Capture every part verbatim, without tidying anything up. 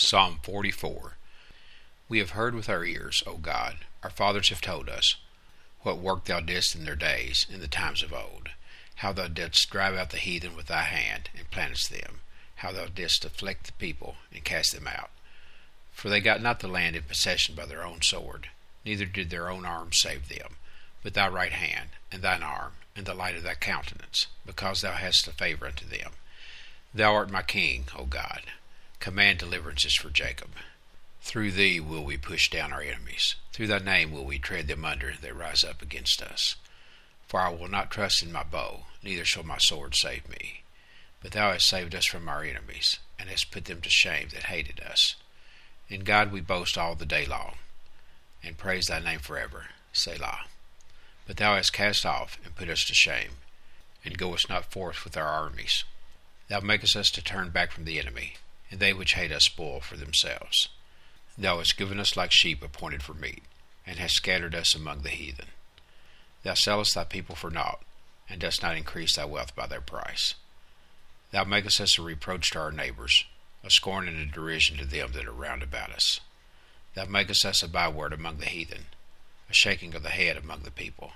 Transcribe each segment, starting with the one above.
Psalm forty-four. We have heard with our ears, O God, our fathers have told us, what work thou didst in their days, in the times of old, how thou didst drive out the heathen with thy hand, and plantest them, how thou didst afflict the people, and cast them out. For they got not the land in possession by their own sword, neither did their own arm save them, but thy right hand, and thine arm, and the light of thy countenance, because thou hast a favor unto them. Thou art my king, O God. Command deliverances for Jacob. Through thee will we push down our enemies. Through thy name will we tread them under that rise up against us. For I will not trust in my bow, neither shall my sword save me. But thou hast saved us from our enemies, and hast put them to shame that hated us. In God we boast all the day long, and praise thy name forever. Selah. But thou hast cast off, and put us to shame, and goest not forth with our armies. Thou makest us to turn back from the enemy, and they which hate us spoil for themselves. Thou hast given us like sheep appointed for meat, and hast scattered us among the heathen. Thou sellest thy people for naught, and dost not increase thy wealth by their price. Thou makest us a reproach to our neighbors, a scorn and a derision to them that are round about us. Thou makest us a byword among the heathen, a shaking of the head among the people.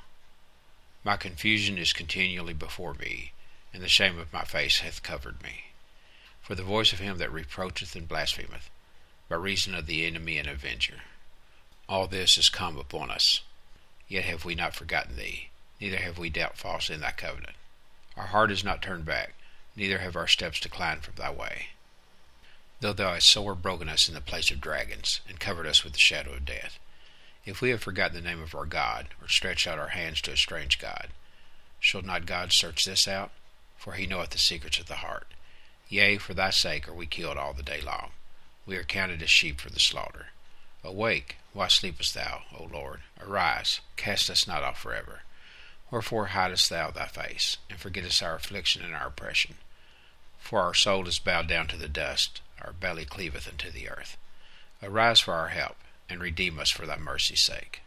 My confusion is continually before me, and the shame of my face hath covered me. For the voice of him that reproacheth and blasphemeth, by reason of the enemy and avenger. All this is come upon us. Yet have we not forgotten thee, neither have we dealt false in thy covenant. Our heart is not turned back, neither have our steps declined from thy way. Though thou hast sore broken us in the place of dragons, and covered us with the shadow of death, if we have forgotten the name of our God, or stretched out our hands to a strange God, shall not God search this out? For he knoweth the secrets of the heart. Yea, for thy sake are we killed all the day long. We are counted as sheep for the slaughter. Awake, why sleepest thou, O Lord? Arise, cast us not off forever. Wherefore hidest thou thy face, and forgettest our affliction and our oppression? For our soul is bowed down to the dust, our belly cleaveth unto the earth. Arise for our help, and redeem us for thy mercy's sake.